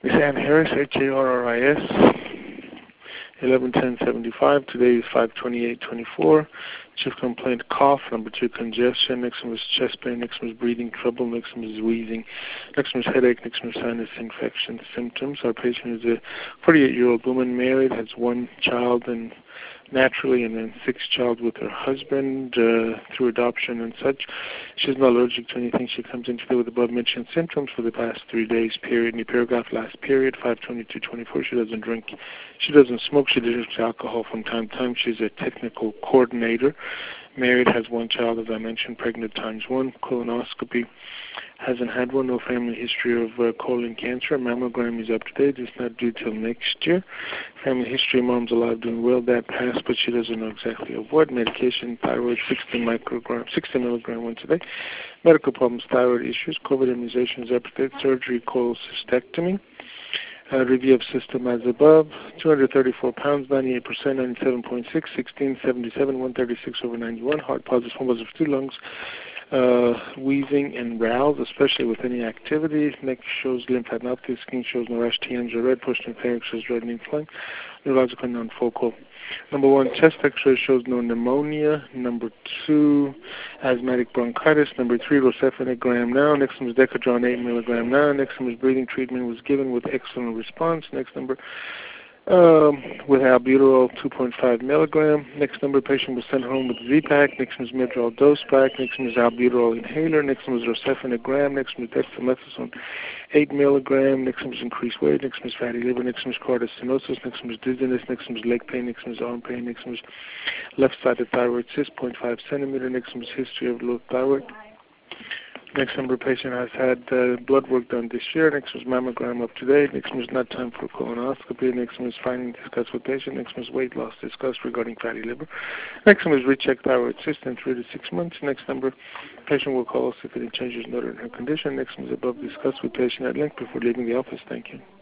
Miss Ann Harris, Harris, 111075. Today is 52824. Chief complaint, cough. Number 2, congestion. Next one was chest pain. Next one was breathing trouble. Next one was wheezing. Next one was headache. Next one was sinus infection symptoms. Our patient is a 48-year-old woman, married, has 1 child and naturally, and then 6 child with her husband through adoption and such. She's not allergic to anything. She comes in today with above-mentioned symptoms for the past 3 days, period. In the paragraph, last period, 5/22/24. She doesn't drink. She doesn't smoke. She drinks alcohol from time to time. She's a technical coordinator. Married, has 1 child, as I mentioned, pregnant ×1, colonoscopy. Hasn't had one, no family history of colon cancer. Mammogram is up to date. It's not due till next year. Family history, mom's alive, doing well. That passed, but she doesn't know exactly of what. Medication, thyroid, 60 milligram once a day. Medical problems, thyroid issues. COVID immunizations up to date. Surgery, cholecystectomy. Review of system as above. 234 pounds, 98%, 97.6, 1677, 136/91. Heart positive, 1 positive, 2 lungs. Wheezing and growls, especially with any activity. Neck shows lymphadenopathy. Skin shows no rash, TMs are red. Push pharynx shows red and inflamed. Neurological non-focal. Number 1, chest X-ray shows no pneumonia. Number 2, asthmatic bronchitis. Number 3, rocephalinagram now. Next one was Decadron 8 milligram now. Next one was breathing treatment was given with excellent response. Next number, with albuterol 2.5 milligram. Next number, patient was sent home with Z-Pack. Next one was Medrol dose pack. Next one was albuterol inhaler. Next one was rocephalinagram. Next one was dexamethasone 8 milligram. Next one was increased weight. Next one was fatty liver. Next one was cardiac stenosis. Next one was dizziness. Next one was leg pain. Next one was arm pain. Next one was left-sided thyroid cyst 0.5 centimeter. Next one was history of low thyroid. Next number, patient has had blood work done this year. Next was mammogram up to date. Next one was not time for colonoscopy. Next one was finding discussed with patient. Next one was weight loss discussed regarding fatty liver. Next one was recheck thyroid cyst in 3 to 6 months. Next number, patient will call us if any changes noted in her condition. Next one was above discussed with patient at length before leaving the office. Thank you.